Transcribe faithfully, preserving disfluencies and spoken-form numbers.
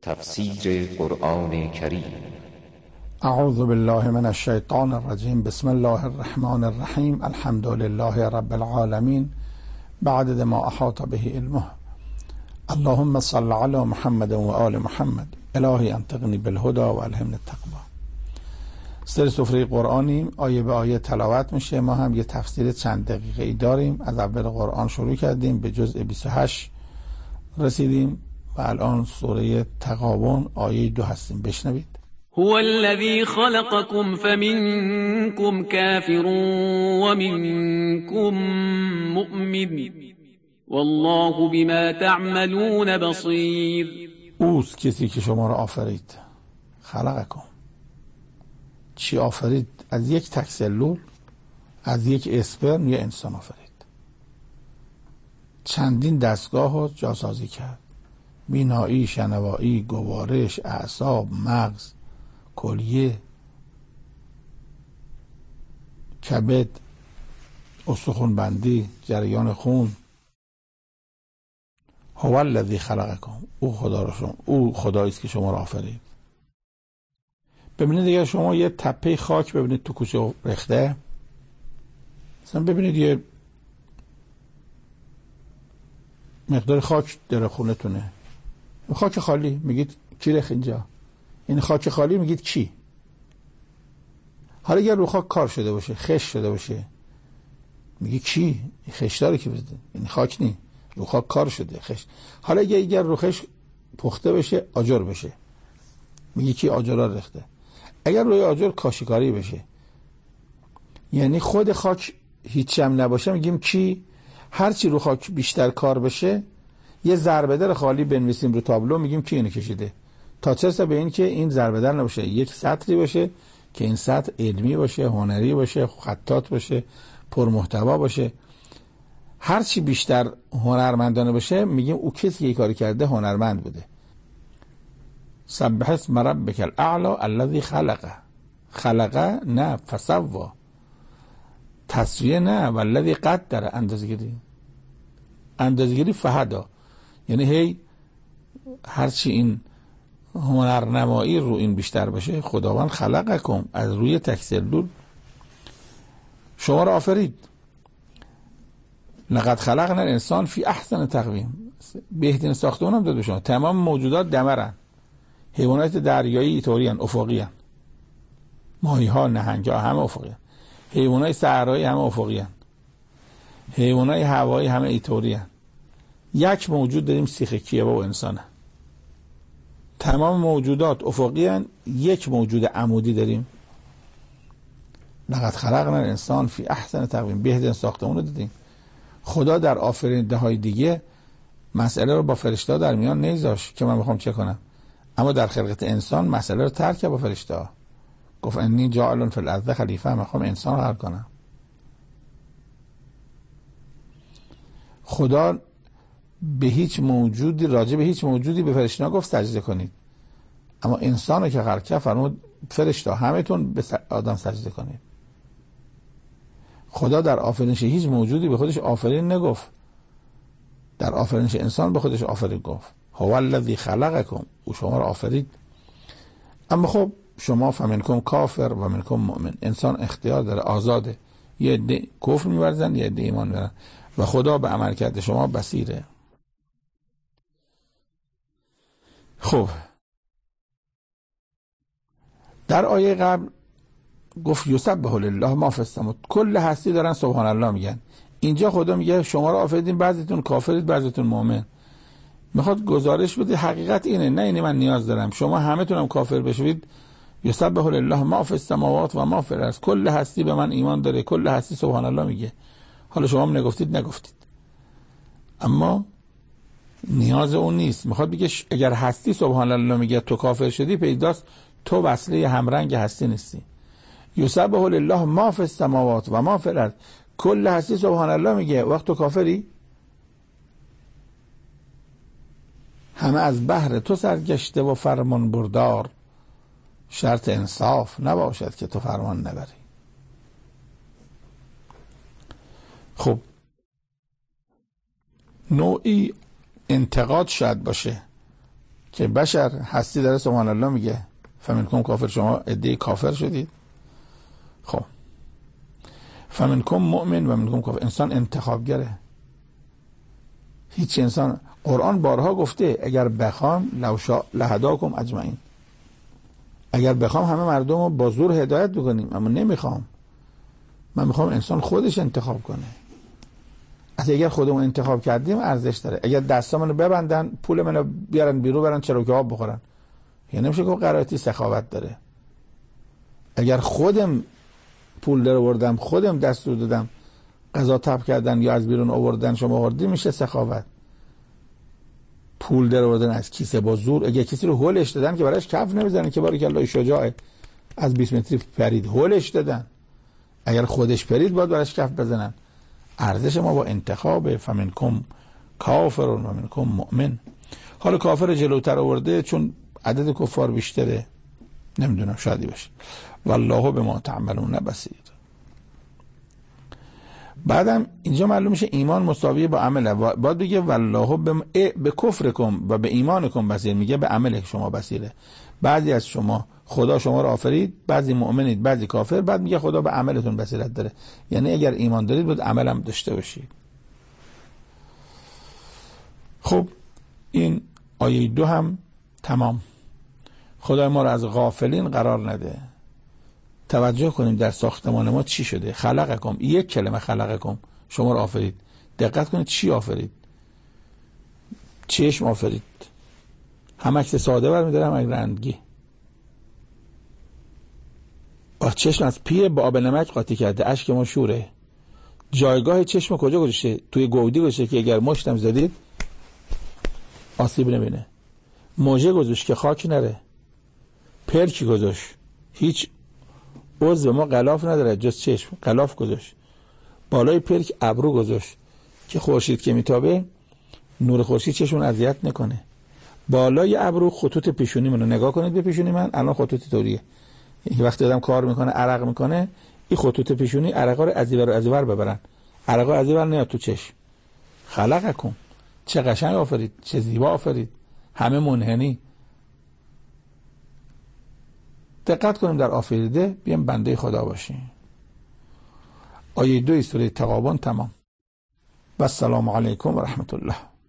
تفسیر قرآن کریم. اعوذ بالله من الشیطان الرجیم. بسم الله الرحمن الرحیم. الحمد لله رب العالمین بعدد ما احاط به علمه. اللهم صل علی محمد و آل محمد. الهی انطقنی بالهدى و الهمنی التقوی. سر سفره قرآنیم، آیه به آیه تلاوت میشه. ما هم یه تفسیر چند دقیقه ای داریم. از اول قرآن شروع کردیم، به جزء بیست و هشت رسیدیم و الان سوره تغابن آیه دو هستیم. بشنوید. هو الذي خلقكم فمنكم كافر ومنكم مؤمن والله بما تعملون بصير. اوست کسی که شما را آفرید. خلقکم، چی آفرید؟ از یک تک سلول، از یک اسپرم یه انسان آفرید. چندین دستگاه رو جاسازی کرد: بینایی، شنوایی، گوارش، اعصاب، مغز، کلیه، کبد، استخوان بندی، جریان خون. هو الذی خلقکم، او خدا را شما، او خدایی است که شما را آفرید. ببینید دیگه، شما یه تپه خاک ببینید تو کوچه رخته، مثلا ببینید یه مقدار خاک در خونتونه، خاک خالی، میگید کی رخ اینجا؟ این خاک خالی میگید کی؟ حالا اگر رو خاک کار شده باشه، خش شده باشه، میگی کی؟ این خشداره که بزده، این خاک نی، رو خاک کار شده، خش. حالا اگر اگر رو خش پخته بشه، آجر بشه، میگی کی؟ آجرها رخته. اگر روی آجر کاشیکاری بشه، یعنی خود خاک هیچ هم نباشه، میگیم کی؟ هرچی رو خاک بیشتر کار بشه، یه ضربه در خالی بنویسیم رو تابلو، میگیم کی اینو کشیده. تا چرسه به این که این ضربه در نباشه، یک سطری باشه که این سطر علمی باشه، هنری باشه، خطاط باشه، پرمحتوا باشه. هرچی بیشتر هنرمندانه باشه، میگیم او کسی که کاری کرده هنرمند بوده. سبح اسم ربک الاعلی الذی خلق. خلق نه، فسوی. تسویه نه، والذی قدر. اندازه‌گیری، اندازه‌گیری فهدا، یعنی هی هرچی این هنرنمایی رو این بیشتر باشه. خداوند خلقکم، از روی تک سلول شما را آفرید. لقد خلقنا الانسان فی احسن تقویم، بهترین ساختمان هم داد به شما. تمام موجودات دمرن. حیوانات دریایی طورین، افقی ان. ماهی ها، نهنگ ها همه افقی ان. حیوانات صحرایی همه افقی ان. حیوانات هوایی همه ایطوری ان. یک موجود داریم سیخ کیبا و انسانه. تمام موجودات افقی ان، یک موجود عمودی داریم. لقد خلقنا الانسان فی احسن تقویم، بهترین ساختمان رو دیدیم. خدا در آفریننده های دیگه مسئله رو با فرشته در میان نگذاشت که من میخوام چه کنم، اما در خلقت انسان مسئله رو ترک با فرشته ها. گفت انی جاعل فی الارض خلیفه، میخوام انسان رو حل کنم. خدا به هیچ موجودی، راجع به هیچ موجودی به فرشته ها گفت سجده کنید، اما انسان رو که خلق کرد فرمود فرشته همتون به آدم سجده کنید. خدا در آفرینش هیچ موجودی به خودش آفرین نگفت، در آفرینش انسان به خودش آفرین گفت. هو الذی خلقکم، او شما رو آفرید. اما خب شما فمنکم کافر و منکم مؤمن، انسان اختیار داره، آزاده. یه عده کفر می‌ورزن، یه عده ایمان می‌برن و خدا به عمل کرده شما بصیره. خب در آیه قبل گفت یسبح لله ما فی السماوات، کل هستی دارن سبحان الله میگن. اینجا خدا میگه شما رو آفریدین، بعضیتون کافرید، بعضیتون مؤمن. میخواد گزارش بده حقیقت اینه، نه اینه من نیاز دارم شما همه تونم کافر بشوید. یسبح لله ما فی السماوات و ما فی الارض، کل هستی به من ایمان داره، کل هستی سبحان الله میگه. حالا شما هم نگفتید نگفتید، اما نیاز اون نیست. میخواد بگه اگر هستی سبحان الله میگه تو کافر شدی، پیداست تو وصله همرنگ هستی نیستی. یسبح لله ما فی السماوات و ما فی الارض، کل هستی سبحان الله میگه، وقت تو کافری؟ همه از بحر تو سرگشته و فرمان بردار، شرط انصاف نباشد که تو فرمان نبری. خب نوعی انتقاد شاید باشه که بشر هستی داره سبحان الله میگه فمنکم کافر، شما عده کافر شدید. خب فمنکم مؤمن و منکم کافر. انسان انتخابگره. هیچ انسان، قرآن بارها گفته اگر بخوام لو شاء لهداکم اجمعین، اگر بخوام همه مردم رو با زور هدایت بکنیم، اما نمیخوام. من میخوام انسان خودش انتخاب کنه. از اگر خودمون انتخاب کردیم ارزش داره. اگر دستامونو ببندن پول منو بیارن بیرون برن چروک آب بخورن، یعنی نمیشه که قرائتی سخاوت داره. اگر خودم پول در آوردم، خودم دستور دادم غذا تپ کردن یا از بیرون آوردن شما آوردی، میشه سخاوت. پول در آوردن از کیسه با زور، اگه کسی رو هولش دادن که براش کف نمیزنن که بارک الله شجاعه از بیست متری پرید، هولش دادن. اگر خودش پرید باید براش کف بزنن. ارزش ما با انتخاب فمنکم کافر و منکم مؤمن. حالا کافر جلوتر آورده چون عدد کفار بیشتره، نمیدونم شادی باشه. والله بما تعملون بصیر. بعدم اینجا معلوم میشه ایمان مساویه با عمله. باید بگه والله به کفرکم و به ایمانکم بصیر، میگه به عمل شما بصیره. بعضی از شما خدا شما رو آفرید، بعضی مؤمنید بعضی کافر، بعد میگه خدا به عملتون بصیرت داره. یعنی اگر ایمان دارید باید عمل هم داشته باشید. خب این آیه دو هم تمام. خدای ما رو از غافلین قرار نده. توجه کنیم در ساختمان ما چی شده. خلقکم، یک کلمه خلقکم، شما رو آفرید. دقت کنید چی آفرید. چشم آفرید، هم عکس ساده برمی‌داره هم رنگی. با چشم از پیر با آب نمک قاطی کرده، اشک ما شوره. جایگاه چشم کجا گذاشته؟ توی گودی گذاشته که اگر مشتم زدید آسیب نبینه. موجه گذاشت که خاک نره. پرکی گذاشت، هیچ عضو ما غلاف نداره جز چشم، غلاف گذاشت. بالای پرک ابرو گذاشت که خورشید که میتابه نور خورشید چشمون اذیت نکنه. بالای ابرو خطوط پیشونی منو نگاه کنید، به پیشونی من الان خطوط طوریه. این وقتی آدم کار میکنه عرق میکنه، این خطوط پیشونی عرقا رو از اینور از اینور ببرن، عرقا از اینور نیاد تو چشم. خلقکم، چه قشنگ آفرید، چه زیبا آفرید، همه منحنی. دقت کنیم در آفریده، بیایم بنده خدا باشیم. آیه دو سوره تغابن تمام. و السلام علیکم و رحمت الله.